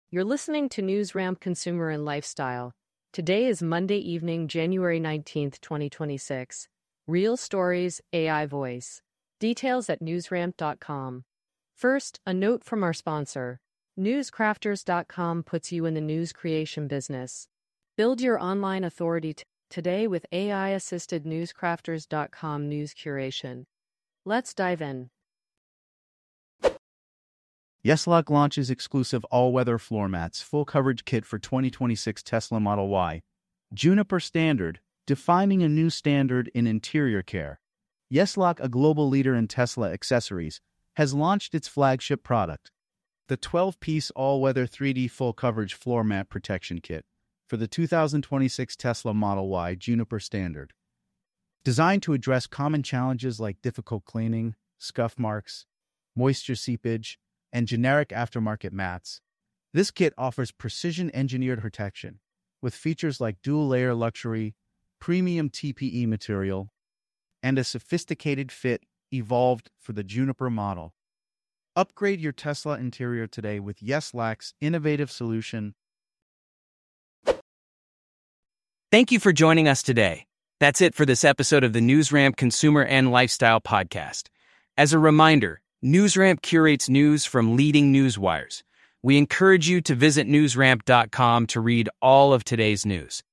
You're listening to NewsRamp Consumer and Lifestyle. Today is Monday evening, January 19th, 2026. Real stories, AI voice. Details at newsramp.com. First, a note from our sponsor. Newscrafters.com puts you in the news creation business. Build your online authority today with AI-assisted newscrafters.com news curation. Let's dive in. YesLock launches exclusive all-weather floor mats full coverage kit for 2026 Tesla Model Y. Juniper Standard, defining a new standard in interior care. YesLock, a global leader in Tesla accessories, has launched its flagship product, the 12-piece all-weather 3D full coverage floor mat protection kit for the 2026 Tesla Model Y Juniper Standard. Designed to address common challenges like difficult cleaning, scuff marks, moisture seepage, and generic aftermarket mats, this kit offers precision-engineered protection with features like dual-layer luxury, premium TPE material, and a sophisticated fit evolved for the Juniper model. Upgrade your Tesla interior today with YesLock's innovative solution. Thank you for joining us today. That's it for this episode of the NewsRamp Consumer and Lifestyle Podcast. As a reminder, NewsRamp curates news from leading news wires. We encourage you to visit newsramp.com to read all of today's news.